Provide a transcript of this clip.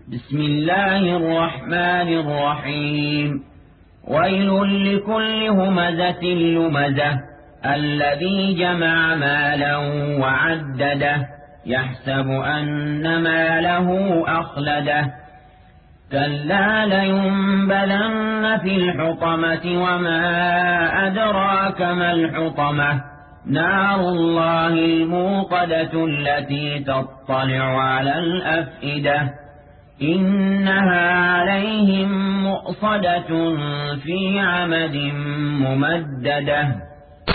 بسم الله الرحمن الرحيم ويل لكل همزة لمزة الذي جمع مالا وعدده يحسب أن ماله أخلده كلا لينبذن في الحطمة وما أدراك ما الحطمة نار الله الموقدة التي تطلع على الأفئدة إنها عليهم مؤصدة في عمد ممددة